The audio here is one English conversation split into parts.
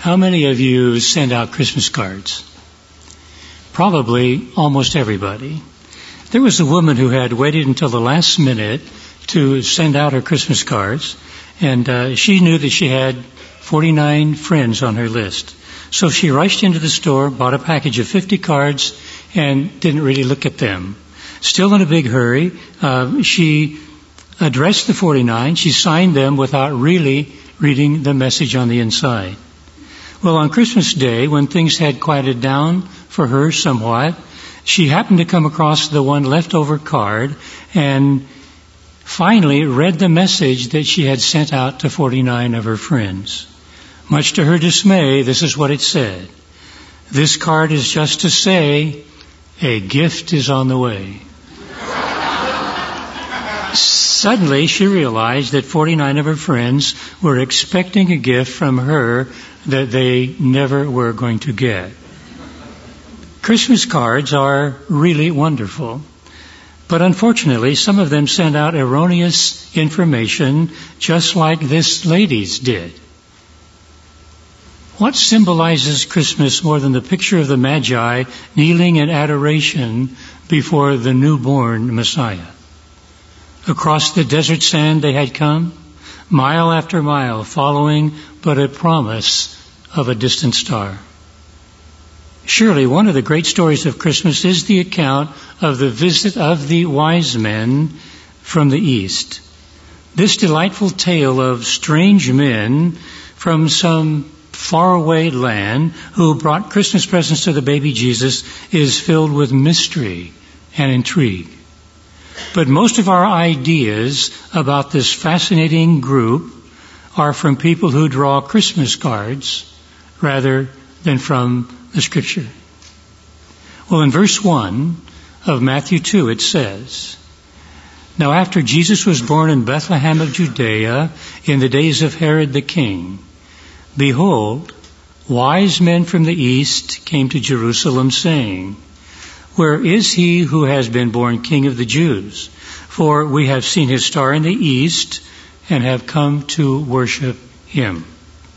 How many of you send out Christmas cards? Probably almost everybody. There was a woman who had waited until the last minute to send out her Christmas cards, and she knew that she had 49 friends on her list. So she rushed into the store, bought a package of 50 cards, and didn't really look at them. Still in a big hurry, she addressed the 49. She signed them without really reading the message on the inside. Well, on Christmas Day, when things had quieted down for her somewhat, she happened to come across the one leftover card and finally read the message that she had sent out to 49 of her friends. Much to her dismay, this is what it said. This card is just to say, a gift is on the way. Suddenly, she realized that 49 of her friends were expecting a gift from her that they never were going to get. Christmas cards are really wonderful, but unfortunately, some of them send out erroneous information just like this lady's did. What symbolizes Christmas more than the picture of the Magi kneeling in adoration before the newborn Messiah? Across the desert sand they had come, mile after mile, following but a promise of a distant star. Surely one of the great stories of Christmas is the account of the visit of the wise men from the east. This delightful tale of strange men from some faraway land who brought Christmas presents to the baby Jesus is filled with mystery and intrigue. But most of our ideas about this fascinating group are from people who draw Christmas cards rather than from the Scripture. Well, in verse 1 of Matthew 2, it says, Now after Jesus was born in Bethlehem of Judea in the days of Herod the king, behold, wise men from the east came to Jerusalem, saying, Where is he who has been born King of the Jews? For we have seen his star in the east and have come to worship him.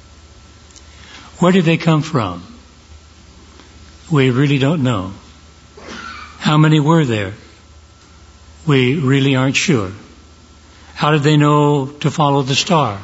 Where did they come from? We really don't know. How many were there? We really aren't sure. How did they know to follow the star?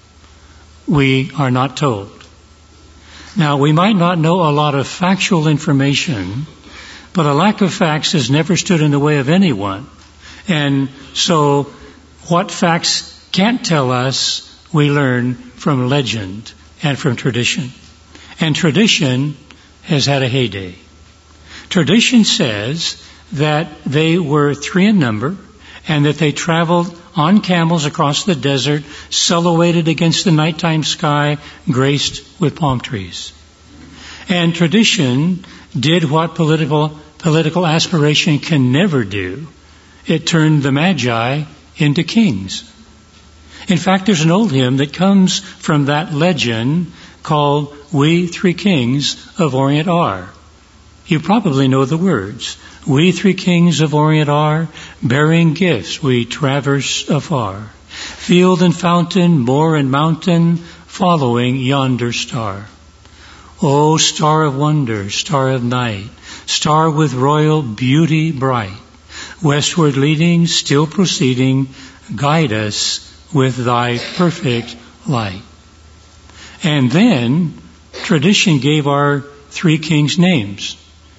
We are not told. Now, we might not know a lot of factual information, but a lack of facts has never stood in the way of anyone. And so what facts can't tell us, we learn from legend and from tradition. And tradition has had a heyday. Tradition says that they were 3 in number and that they traveled on camels across the desert, silhouetted against the nighttime sky, graced with palm trees. And tradition did what political aspiration can never do. It turned the Magi into kings. In fact, there's an old hymn that comes from that legend called We Three Kings of Orient Are. You probably know the words. We three kings of Orient are, bearing gifts we traverse afar. Field and fountain, moor and mountain, following yonder star. O star of wonder, star of night, star with royal beauty bright, westward leading, still proceeding, guide us with thy perfect light. And then tradition gave our 3 kings names.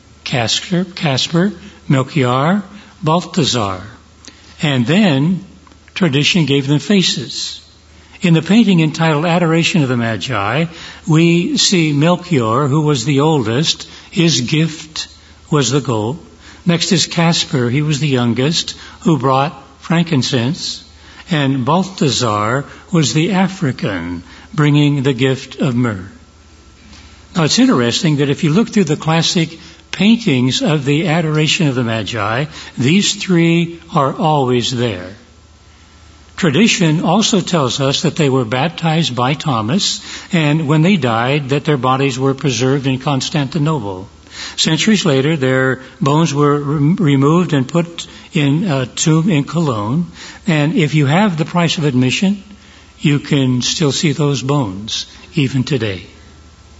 Casper, Melchior, Balthazar. And then tradition gave them faces. In the painting entitled Adoration of the Magi, we see Melchior, who was the oldest. His gift was the gold. Next is Casper. He was the youngest, who brought frankincense. And Balthazar was the African, bringing the gift of myrrh. Now, it's interesting that if you look through the classic paintings of the Adoration of the Magi, these 3 are always there. Tradition also tells us that they were baptized by Thomas, and when they died, that their bodies were preserved in Constantinople. Centuries later, their bones were removed and put in a tomb in Cologne, and if you have the price of admission, you can still see those bones even today.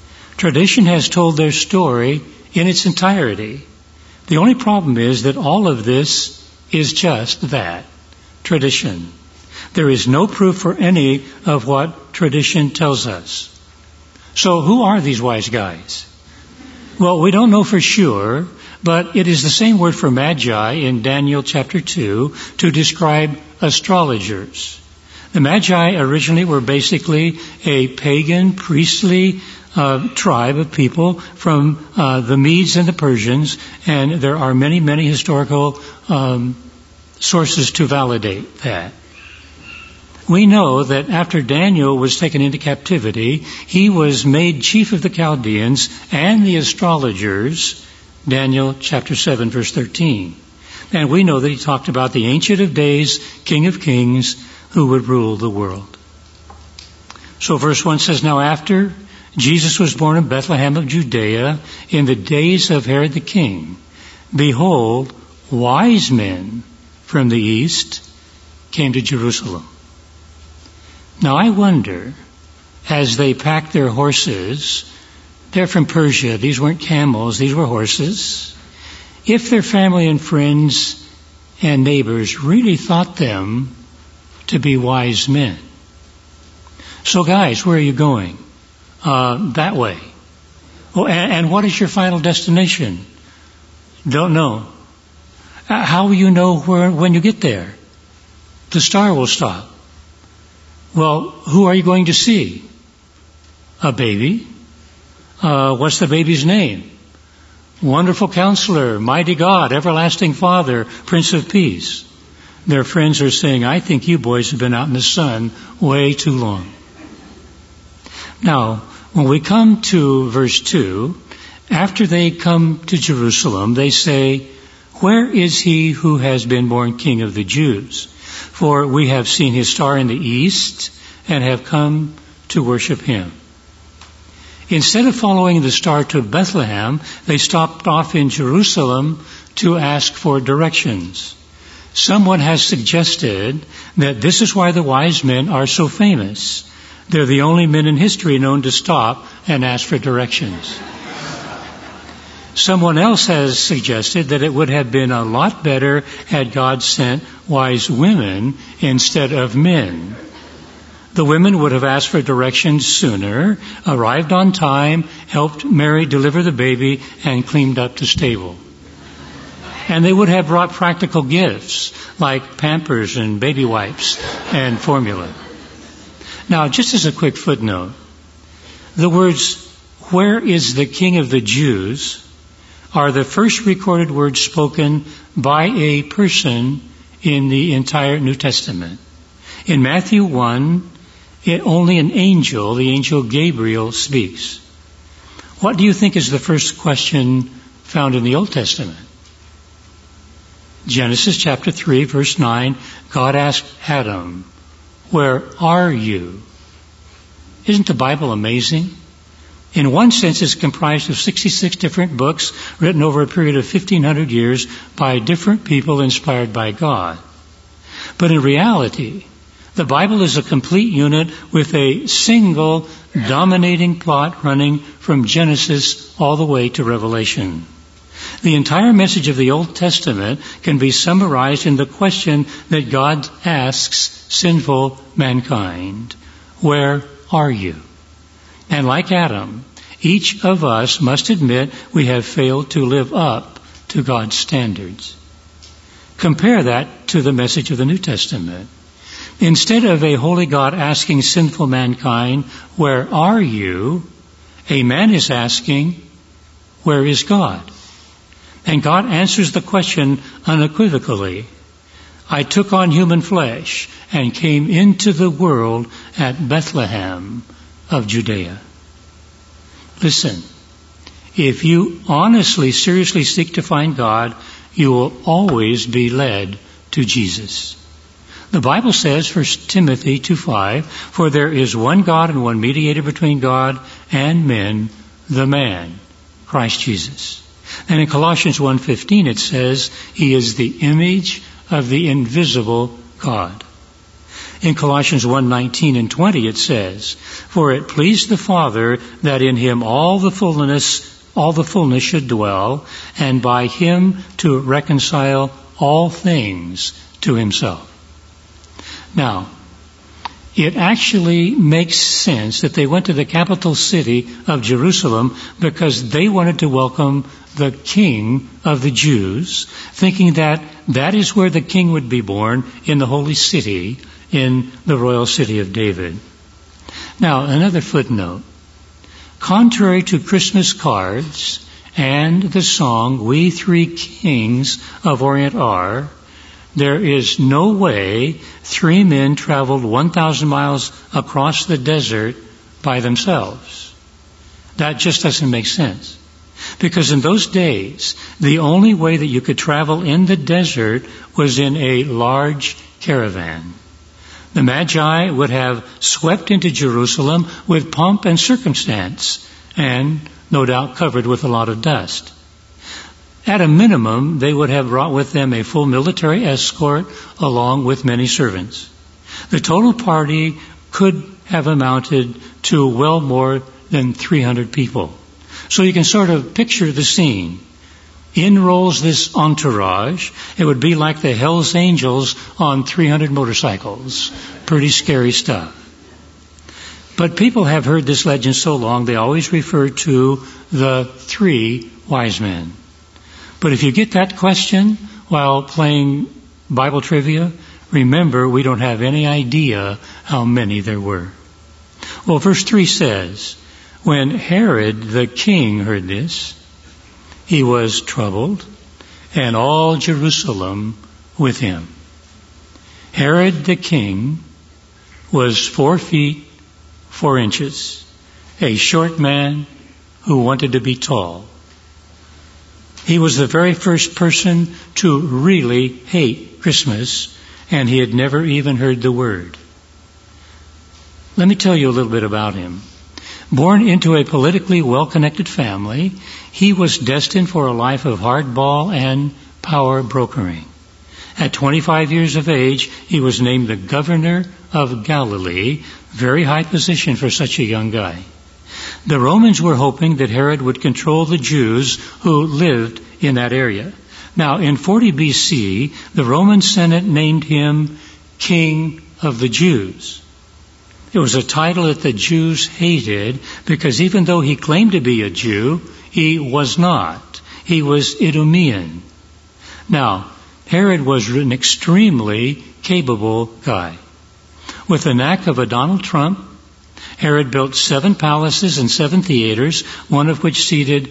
Tradition has told their story in its entirety. The only problem is that all of this is just that, tradition. There is no proof for any of what tradition tells us. So who are these wise guys? Well, we don't know for sure, but it is the same word for magi in Daniel chapter 2 to describe astrologers. The magi originally were basically a pagan, priestly tribe of people from the Medes and the Persians, and there are many, many historical sources to validate that. We know that after Daniel was taken into captivity, he was made chief of the Chaldeans and the astrologers, Daniel chapter 7, verse 13. And we know that he talked about the Ancient of Days, King of Kings, who would rule the world. So verse 1 says, Now after Jesus was born in Bethlehem of Judea in the days of Herod the king, behold, wise men from the east came to Jerusalem. Now I wonder, as they packed their horses, they're from Persia, these weren't camels, these were horses, if their family and friends and neighbors really thought them to be wise men. So guys, where are you going? That way. Oh, and what is your final destination? Don't know. How will you know when you get there? The star will stop. Well, who are you going to see? A baby. What's the baby's name? Wonderful Counselor, Mighty God, Everlasting Father, Prince of Peace. Their friends are saying, I think you boys have been out in the sun way too long. Now, when we come to verse 2, after they come to Jerusalem, they say, Where is he who has been born King of the Jews? For we have seen his star in the east and have come to worship him. Instead of following the star to Bethlehem, they stopped off in Jerusalem to ask for directions. Someone has suggested that this is why the wise men are so famous. They're the only men in history known to stop and ask for directions. Someone else has suggested that it would have been a lot better had God sent wise women instead of men. The women would have asked for directions sooner, arrived on time, helped Mary deliver the baby, and cleaned up the stable. And they would have brought practical gifts like Pampers and baby wipes and formula. Now, just as a quick footnote, the words, Where is the King of the Jews? Are the first recorded words spoken by a person in the entire New Testament. In Matthew 1, only an angel, the angel Gabriel, speaks. What do you think is the first question found in the Old Testament? Genesis chapter 3, verse 9, God asked Adam, Where are you? Isn't the Bible amazing? In one sense, it's comprised of 66 different books written over a period of 1,500 years by different people inspired by God. But in reality, the Bible is a complete unit with a single dominating plot running from Genesis all the way to Revelation. The entire message of the Old Testament can be summarized in the question that God asks sinful mankind. Where are you? And like Adam, each of us must admit we have failed to live up to God's standards. Compare that to the message of the New Testament. Instead of a holy God asking sinful mankind, where are you? A man is asking, where is God? And God answers the question unequivocally. I took on human flesh and came into the world at Bethlehem of Judea. Listen, if you honestly, seriously seek to find God, you will always be led to Jesus. The Bible says, 1 Timothy 2:5, For there is one God and one mediator between God and men, the man, Christ Jesus. And in Colossians 1:15 it says, He is the image of the invisible God. In Colossians 1:19 and 20 it says, "For it pleased the Father that in him all the fullness should dwell, and by him to reconcile all things to himself." Now, it actually makes sense that they went to the capital city of Jerusalem because they wanted to welcome the King of the Jews, thinking that that is where the King would be born, in the holy city, in the royal city of David. Now, another footnote. Contrary to Christmas cards and the song "We Three Kings of Orient Are," there is no way three men traveled 1,000 miles across the desert by themselves. That just doesn't make sense. Because in those days, the only way that you could travel in the desert was in a large caravan. The Magi would have swept into Jerusalem with pomp and circumstance, and no doubt covered with a lot of dust. At a minimum, they would have brought with them a full military escort along with many servants. The total party could have amounted to well more than 300 people. So you can sort of picture the scene. In rolls this entourage. It would be like the Hells Angels on 300 motorcycles. Pretty scary stuff. But people have heard this legend so long, they always refer to the three wise men. But if you get that question while playing Bible trivia, remember we don't have any idea how many there were. Well, verse 3 says, "When Herod the king heard this, he was troubled, and all Jerusalem with him." Herod the king was 4 feet 4 inches, a short man who wanted to be tall. He was the very first person to really hate Christmas, and he had never even heard the word. Let me tell you a little bit about him. Born into a politically well-connected family, he was destined for a life of hardball and power brokering. At 25 years of age, he was named the governor of Galilee, very high position for such a young guy. The Romans were hoping that Herod would control the Jews who lived in that area. Now, in 40 BC, the Roman Senate named him King of the Jews. It was a title that the Jews hated because even though he claimed to be a Jew, he was not. He was Idumean. Now, Herod was an extremely capable guy. With the knack of a Donald Trump, Herod built 7 palaces and 7 theaters, one of which seated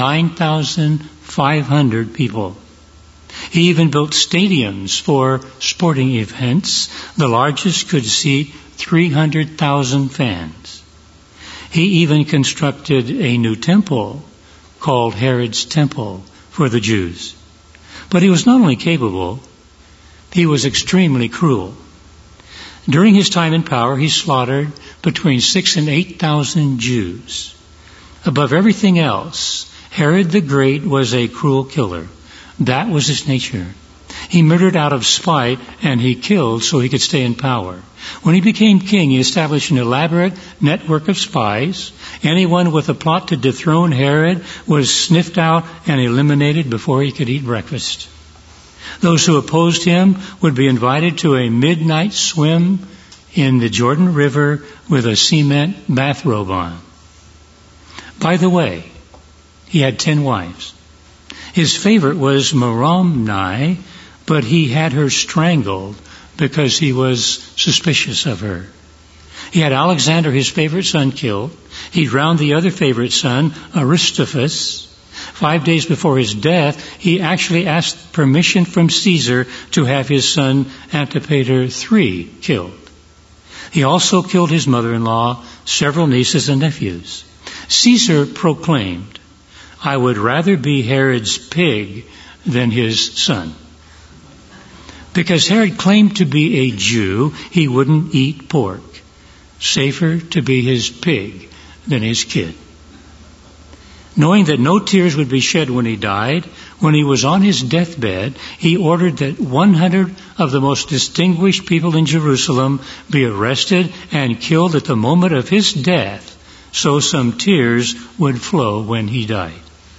9,500 people. He even built stadiums for sporting events. The largest could seat 300,000 fans. He even constructed a new temple called Herod's Temple for the Jews. But he was not only capable, he was extremely cruel. During his time in power, he slaughtered between 6,000 and 8,000 Jews. Above everything else, Herod the Great was a cruel killer. That was his nature. He murdered out of spite, and he killed so he could stay in power. When he became king, he established an elaborate network of spies. Anyone with a plot to dethrone Herod was sniffed out and eliminated before he could eat breakfast. Those who opposed him would be invited to a midnight swim in the Jordan River with a cement bathrobe on. By the way, he had 10 wives. His favorite was Moroni, but he had her strangled because he was suspicious of her. He had Alexander, his favorite son, killed. He drowned the other favorite son, Aristobulus. 5 days before his death, he actually asked permission from Caesar to have his son Antipater III killed. He also killed his mother-in-law, several nieces and nephews. Caesar proclaimed, "I would rather be Herod's pig than his son." Because Herod claimed to be a Jew, he wouldn't eat pork. Safer to be his pig than his kid. Knowing that no tears would be shed when he died, When he was on his deathbed, he ordered that 100 of the most distinguished people in Jerusalem be arrested and killed at the moment of his death, so some tears would flow when he died.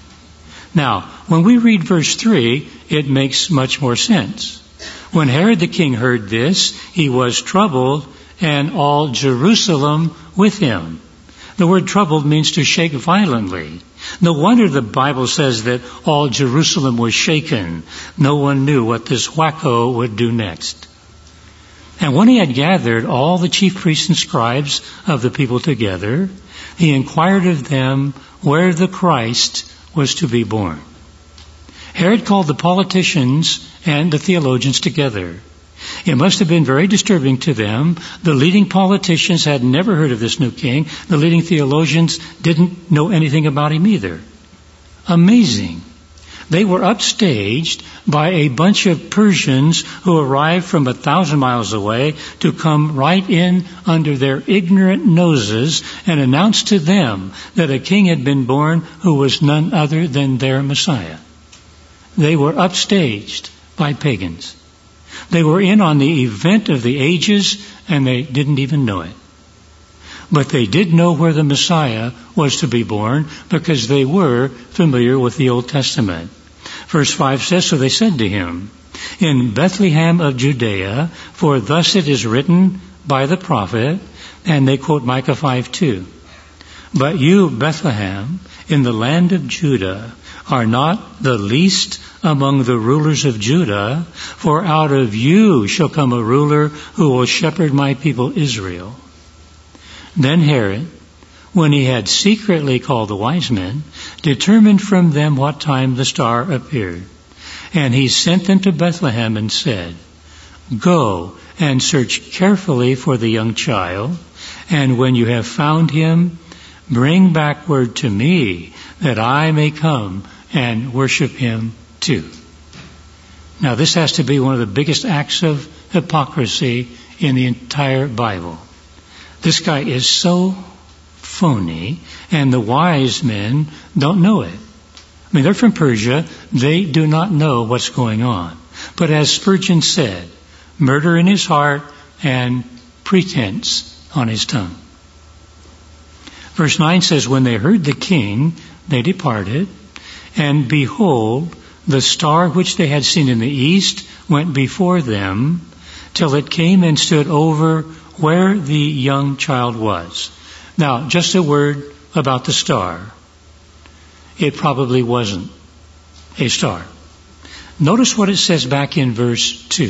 Now, when we read verse 3, it makes much more sense. When Herod the king heard this, he was troubled, and all Jerusalem with him. The word troubled means to shake violently. No wonder the Bible says that all Jerusalem was shaken. No one knew what this wacko would do next. And when he had gathered all the chief priests and scribes of the people together, he inquired of them where the Christ was to be born. Herod called the politicians and the theologians together. It must have been very disturbing to them. The leading politicians had never heard of this new king. The leading theologians didn't know anything about him either. Amazing. They were upstaged by a bunch of Persians who arrived from 1,000 miles away to come right in under their ignorant noses and announce to them that a king had been born who was none other than their Messiah. They were upstaged by pagans. They were in on the event of the ages, and they didn't even know it. But they did know where the Messiah was to be born because they were familiar with the Old Testament. Verse 5 says, so they said to him, in Bethlehem of Judea, for thus it is written by the prophet, and they quote Micah 5:2. But you, Bethlehem, in the land of Judah, are not the least among the rulers of Judah, for out of you shall come a ruler who will shepherd my people Israel. Then Herod, when he had secretly called the wise men, determined from them what time the star appeared. And he sent them to Bethlehem and said, go and search carefully for the young child, and when you have found him, bring back word to me that I may come and worship him too. Now this has to be one of the biggest acts of hypocrisy in the entire Bible. This guy is so phony, and the wise men don't know it. I mean, they're from Persia. They do not know what's going on. But as Spurgeon said, murder in his heart and pretense on his tongue. Verse 9 says, when they heard the king, they departed, and behold, the star which they had seen in the east went before them, till it came and stood over where the young child was. Now, just a word about the star. It probably wasn't a star. Notice what it says back in verse 2.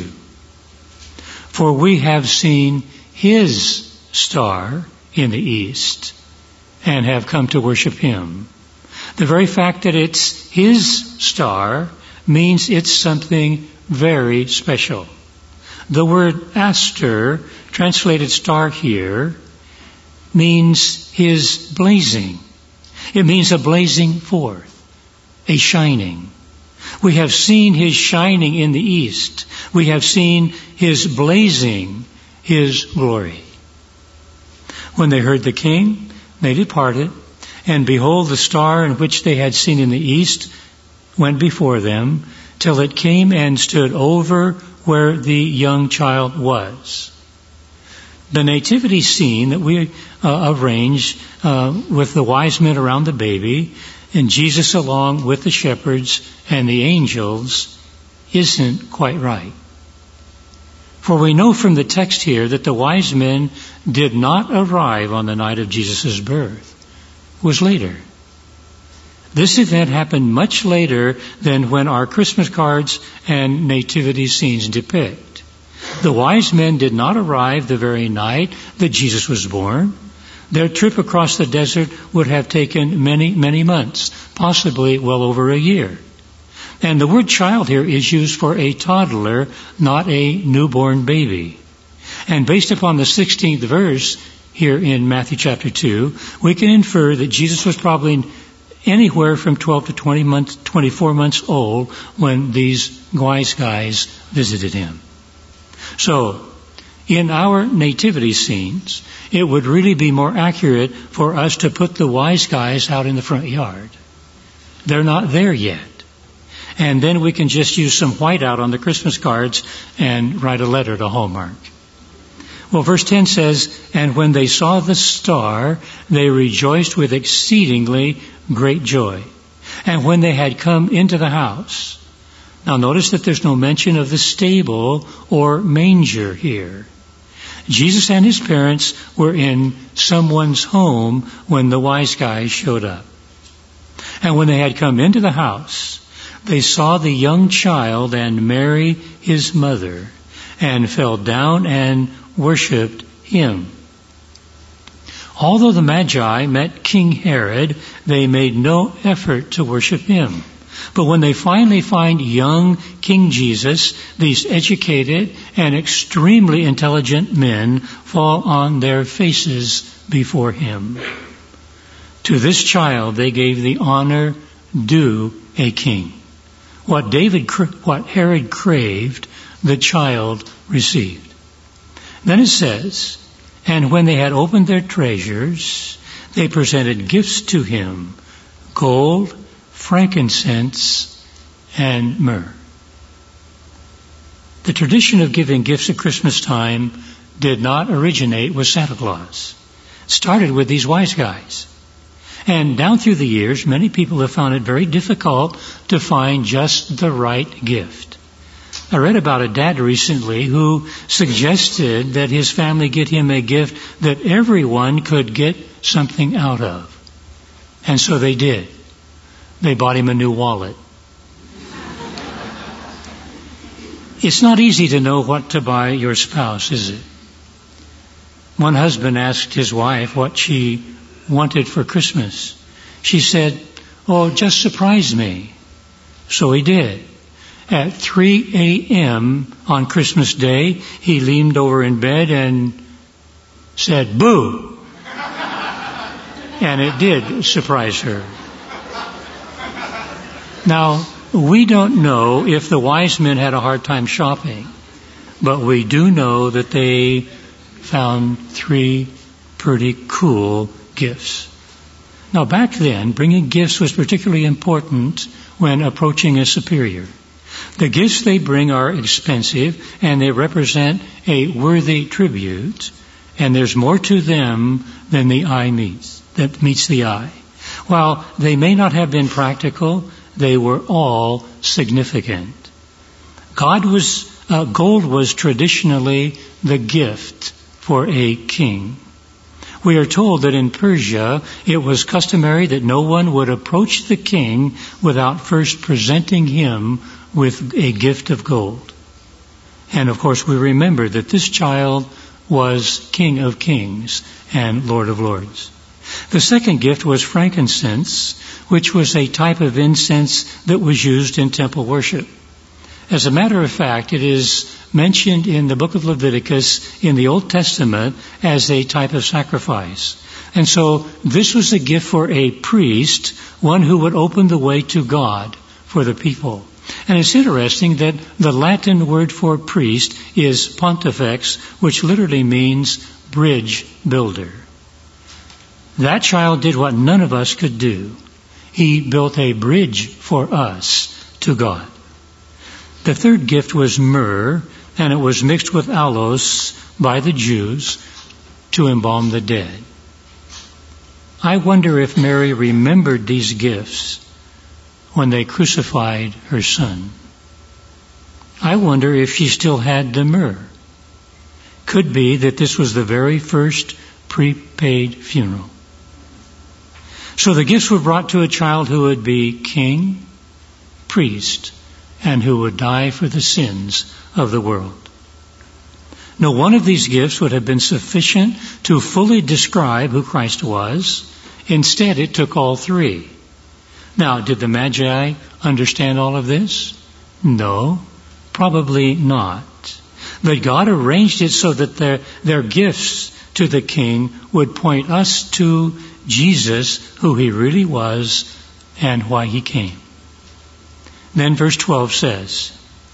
For we have seen his star in the east and have come to worship him. The very fact that it's his star means it's something very special. The word aster, translated star here, means his blazing. It means a blazing forth, a shining. We have seen his shining in the east. We have seen his blazing, his glory. When they heard the king, they departed, and behold, the star in which they had seen in the east went before them, till it came and stood over where the young child was. The nativity scene that we arranged with the wise men around the baby and Jesus along with the shepherds and the angels isn't quite right. For we know from the text here that the wise men did not arrive on the night of Jesus' birth. It was later. This event happened much later than when our Christmas cards and nativity scenes depict. The wise men did not arrive the very night that Jesus was born. Their trip across the desert would have taken many, many months, possibly well over a year. And the word child here is used for a toddler, not a newborn baby. And based upon the 16th verse here in Matthew chapter 2, we can infer that Jesus was probably anywhere from 12 to 24 months old when these wise guys visited him. So, in our nativity scenes, it would really be more accurate for us to put the wise guys out in the front yard. They're not there yet. and then we can just use some whiteout on the Christmas cards and write a letter to Hallmark. Well, verse 10 says, "And when they saw the star, they rejoiced with exceedingly great joy. And when they had come into the house." Now notice that there's no mention of the stable or manger here. Jesus and his parents were in someone's home when the wise guys showed up. "And when they had come into the house, they saw the young child and Mary his mother, and fell down and worshipped him." Although the Magi met King Herod, they made no effort to worship him. But when they finally find young King Jesus, these educated and extremely intelligent men fall on their faces before him. To this child they gave the honor due a king. What Herod craved, the child received. Then it says, "And when they had opened their treasures, they presented gifts to him, gold, frankincense, and myrrh." The tradition of giving gifts at Christmas time did not originate with Santa Claus. It started with these wise guys. And down through the years, many people have found it very difficult to find just the right gift. I read about a dad recently who suggested that his family get him a gift that everyone could get something out of. And so they did. They bought him a new wallet. It's not easy to know what to buy your spouse, is it? One husband asked his wife what she wanted for Christmas. She said, "Oh, just surprise me." So he did. At 3 a.m. on Christmas Day, he leaned over in bed and said, "Boo!" And it did surprise her. Now, we don't know if the wise men had a hard time shopping, but we do know that they found 3 pretty cool gifts. Now, back then, bringing gifts was particularly important when approaching a superior. The gifts they bring are expensive, and they represent a worthy tribute, and there's more to them than the eye meets the eye. While they may not have been practical, they were all significant. Gold was traditionally the gift for a king. We are told that in Persia it was customary that no one would approach the king without first presenting him with a gift of gold. And of course we remember that this child was King of Kings and Lord of Lords. The second gift was frankincense, which was a type of incense that was used in temple worship. As a matter of fact, it is mentioned in the book of Leviticus in the Old Testament as a type of sacrifice. And so this was a gift for a priest, one who would open the way to God for the people. And it's interesting that the Latin word for priest is pontifex, which literally means bridge builder. That child did what none of us could do. He built a bridge for us to God. The third gift was myrrh, and it was mixed with aloes by the Jews to embalm the dead. I wonder if Mary remembered these gifts when they crucified her son. I wonder if she still had the myrrh. Could be that this was the very first prepaid funeral. So the gifts were brought to a child who would be king, priest, and who would die for the sins of the world. No one of these gifts would have been sufficient to fully describe who Christ was. Instead, it took all 3. Now, did the Magi understand all of this? No, probably not. But God arranged it so that their gifts to the king would point us to Jesus, who he really was, and why he came. Then verse 12 says,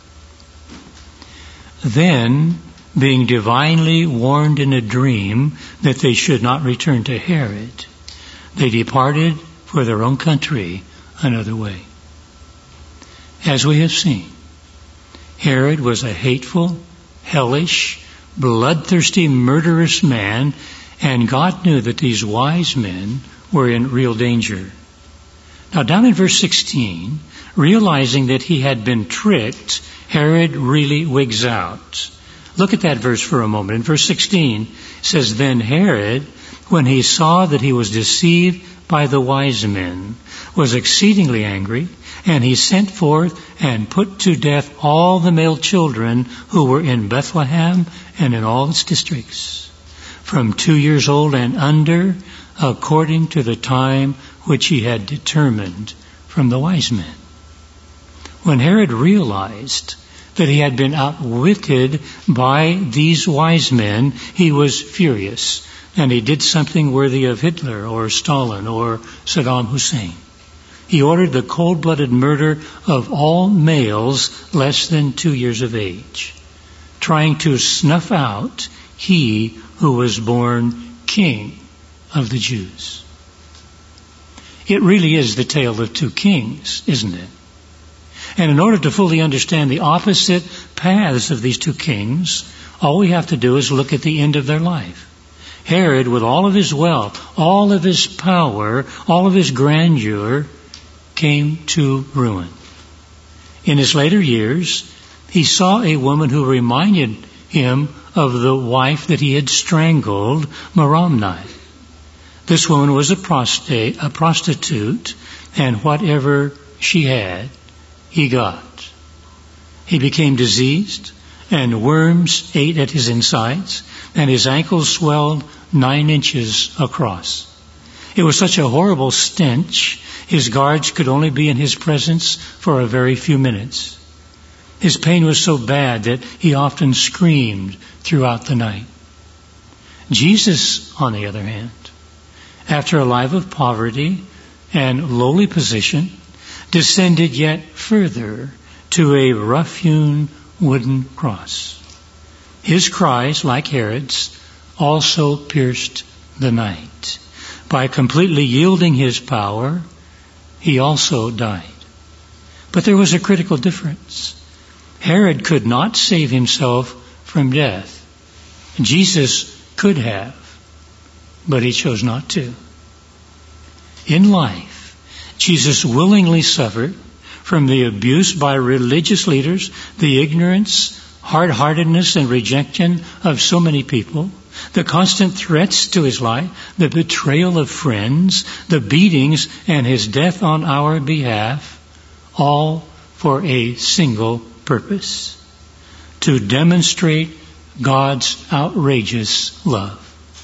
"Then, being divinely warned in a dream that they should not return to Herod, they departed for their own country another way." As we have seen, Herod was a hateful, hellish, bloodthirsty, murderous man, and God knew that these wise men were in real danger. Now down in verse 16, realizing that he had been tricked, Herod really wigs out. Look at that verse for a moment. In verse 16, it says, "Then Herod, when he saw that he was deceived by the wise men, was exceedingly angry, and he sent forth and put to death all the male children who were in Bethlehem and in all its districts, from 2 years old and under, according to the time which he had determined from the wise men." When Herod realized that he had been outwitted by these wise men, he was furious, and he did something worthy of Hitler or Stalin or Saddam Hussein. He ordered the cold-blooded murder of all males less than 2 years of age, trying to snuff out he who was born King of the Jews. It really is the tale of two kings, isn't it? And in order to fully understand the opposite paths of these two kings, all we have to do is look at the end of their life. Herod, with all of his wealth, all of his power, all of his grandeur, came to ruin. In his later years, he saw a woman who reminded him of the wife that he had strangled, Merimna. This woman was a prostitute, and whatever she had, he got. He became diseased, and worms ate at his insides, and his ankles swelled 9 inches across. It was such a horrible stench, his guards could only be in his presence for a very few minutes. His pain was so bad that he often screamed throughout the night. Jesus, on the other hand, after a life of poverty and lowly position, descended yet further to a rough-hewn wooden cross. His cries, like Herod's, also pierced the night. By completely yielding his power, he also died. But there was a critical difference. Herod could not save himself from death. Jesus could have, but he chose not to. In life, Jesus willingly suffered from the abuse by religious leaders, the ignorance, hard-heartedness, and rejection of so many people, the constant threats to his life, the betrayal of friends, the beatings, and his death on our behalf, all for a single purpose: to demonstrate God's outrageous love.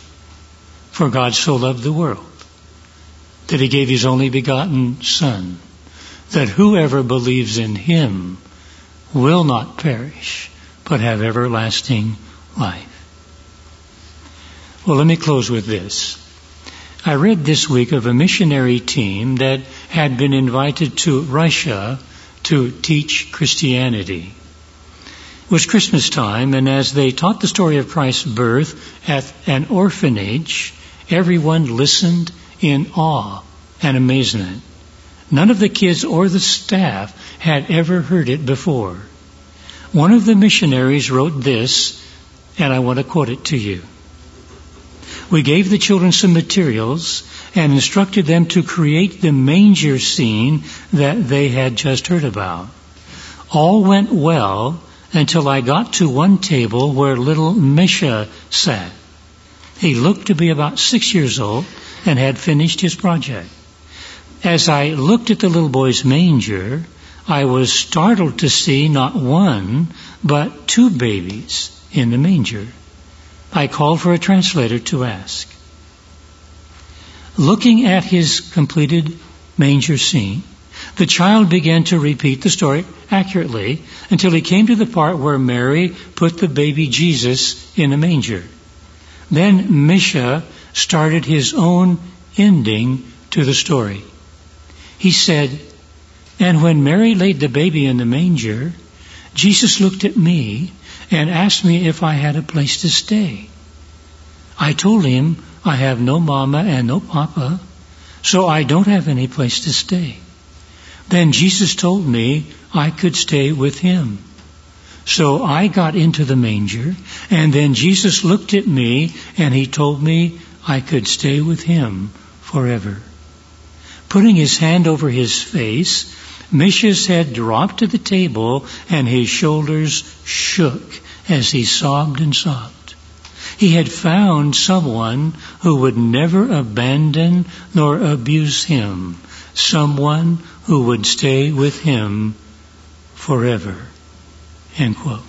For God so loved the world that he gave his only begotten Son, that whoever believes in him will not perish, but have everlasting life. Well, let me close with this. I read this week of a missionary team that had been invited to Russia to teach Christianity. It was Christmas time, and as they taught the story of Christ's birth at an orphanage, everyone listened in awe and amazement. None of the kids or the staff had ever heard it before. One of the missionaries wrote this, and I want to quote it to you. "We gave the children some materials and instructed them to create the manger scene that they had just heard about. All went well until I got to one table where little Misha sat. He looked to be about 6 years old and had finished his project. As I looked at the little boy's manger, I was startled to see not one, but 2 babies in the manger. I called for a translator to ask. Looking at his completed manger scene, the child began to repeat the story accurately until he came to the part where Mary put the baby Jesus in a manger. Then Misha started his own ending to the story. He said, and when Mary laid the baby in the manger, Jesus looked at me and asked me if I had a place to stay. I told him I have no mama and no papa, so I don't have any place to stay. Then Jesus told me I could stay with him. So I got into the manger, and then Jesus looked at me and he told me I could stay with him forever. Putting his hand over his face, Misha's head dropped to the table and his shoulders shook as he sobbed and sobbed. He had found someone who would never abandon nor abuse him, someone who would stay with him forever. End quote.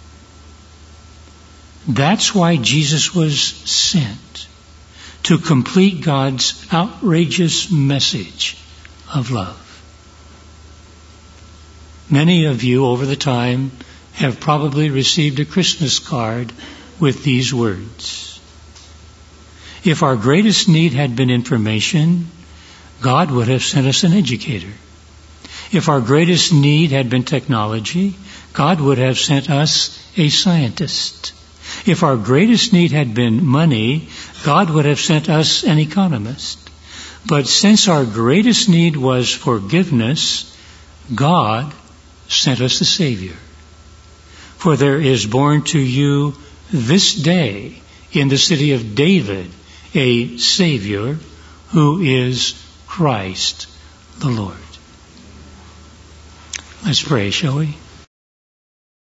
That's why Jesus was sent, to complete God's outrageous message of love. Many of you over the time have probably received a Christmas card with these words. If our greatest need had been information, God would have sent us an educator. If our greatest need had been technology, God would have sent us a scientist. If our greatest need had been money, God would have sent us an economist. But since our greatest need was forgiveness, God sent us a Savior. For there is born to you this day in the city of David a Savior who is Christ the Lord. Let's pray, shall we?